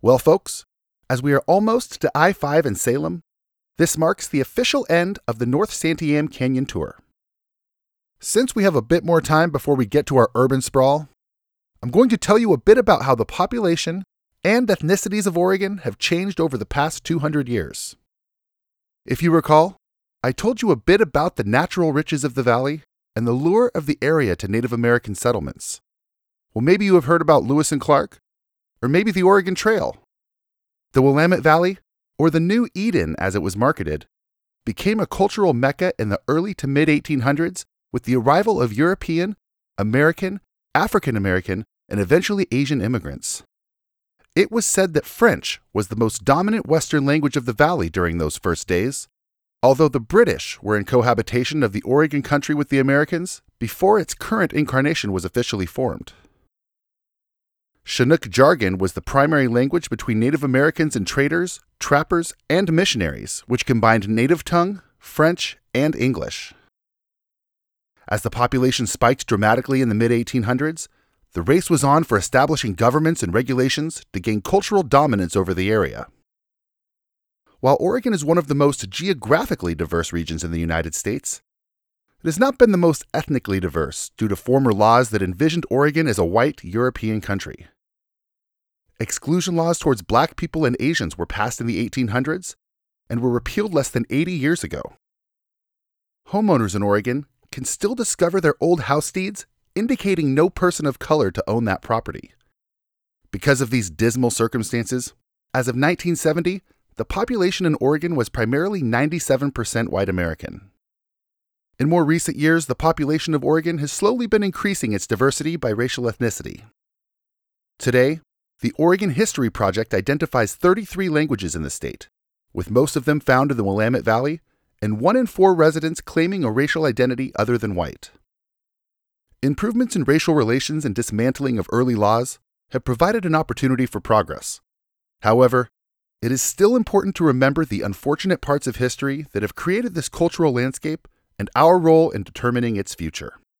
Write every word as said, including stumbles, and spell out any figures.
Well, folks, as we are almost to I five in Salem, this marks the official end of the North Santiam Canyon Tour. Since we have a bit more time before we get to our urban sprawl, I'm going to tell you a bit about how the population and ethnicities of Oregon have changed over the past two hundred years. If you recall, I told you a bit about the natural riches of the valley and the lure of the area to Native American settlements. Well, maybe you have heard about Lewis and Clark, or maybe the Oregon Trail. The Willamette Valley, or the New Eden as it was marketed, became a cultural mecca in the early to mid eighteen hundreds with the arrival of European, American, African American, and eventually Asian immigrants. It was said that French was the most dominant Western language of the valley during those first days, although the British were in cohabitation of the Oregon country with the Americans before its current incarnation was officially formed. Chinook jargon was the primary language between Native Americans and traders, trappers, and missionaries, which combined native tongue, French, and English. As the population spiked dramatically in the mid eighteen hundreds, the race was on for establishing governments and regulations to gain cultural dominance over the area. While Oregon is one of the most geographically diverse regions in the United States, it has not been the most ethnically diverse due to former laws that envisioned Oregon as a white European country. Exclusion laws towards black people and Asians were passed in the eighteen hundreds and were repealed less than eighty years ago. Homeowners in Oregon can still discover their old house deeds indicating no person of color to own that property. Because of these dismal circumstances, as of nineteen seventy, the population in Oregon was primarily ninety-seven percent white American. In more recent years, the population of Oregon has slowly been increasing its diversity by racial ethnicity. Today, the Oregon History Project identifies thirty-three languages in the state, with most of them found in the Willamette Valley, and one in four residents claiming a racial identity other than white. Improvements in racial relations and dismantling of early laws have provided an opportunity for progress. However, it is still important to remember the unfortunate parts of history that have created this cultural landscape and our role in determining its future.